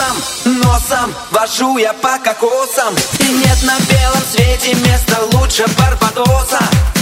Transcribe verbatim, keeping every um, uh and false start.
носом, носом вожу я по кокосам. И нет на белом свете места лучше Барбадоса.